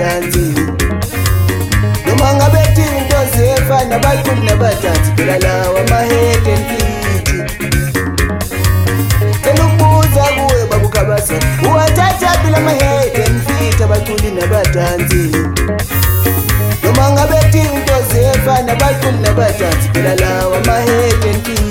nabatanzi noma ngabe into zefana abakhulu nabatanzi phela lawa ama-head and feet selukubuza kuwe babukhabasa uwathatha phela ama-head and feet abakhulu nabatanzi noma ngabe into zefana abakhulu nabatanzi phela lawa ama-head and feet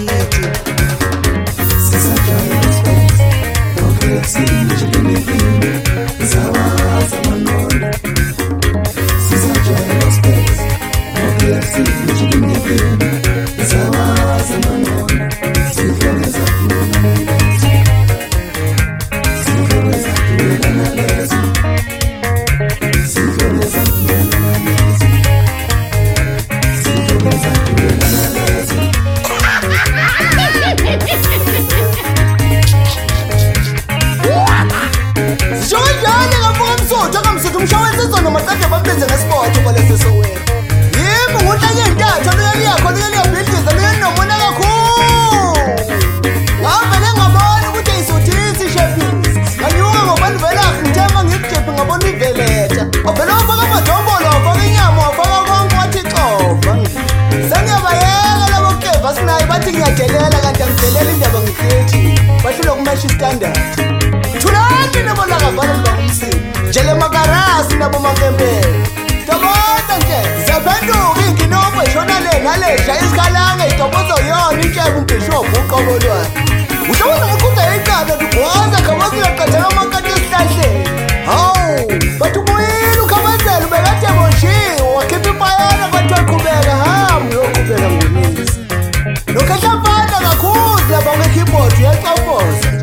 standard thulani nabo lakavala ngomsi jele makarasi nabo makempela tabona nje zabanduka inginobo shona le nalehla isikhalanga itobozo yona intshebe ungishobo uqobolwana ushona ukuqhuba iqaba duboza khabazi yaqathela amakati esihlahleni hawu bathi ubuyile ukhabazela ubekade boshiwe wakhipha impayana bathi waqhubeka hamu yoqhubeka ngomisi nokhashapana kakhulu laba ngekeyboard uyaqafoza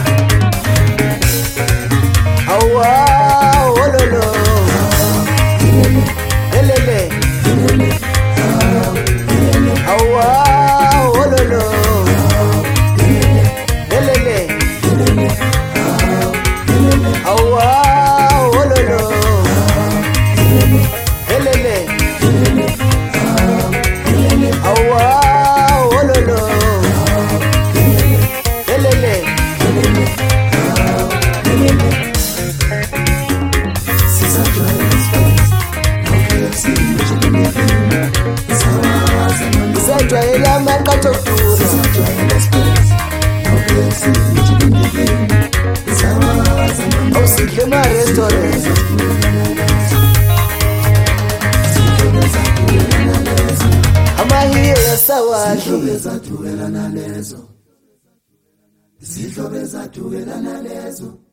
Jayela makato tura Osidle ma restaurant Amahiye ya sawali Zihlobe zathuwelana lezo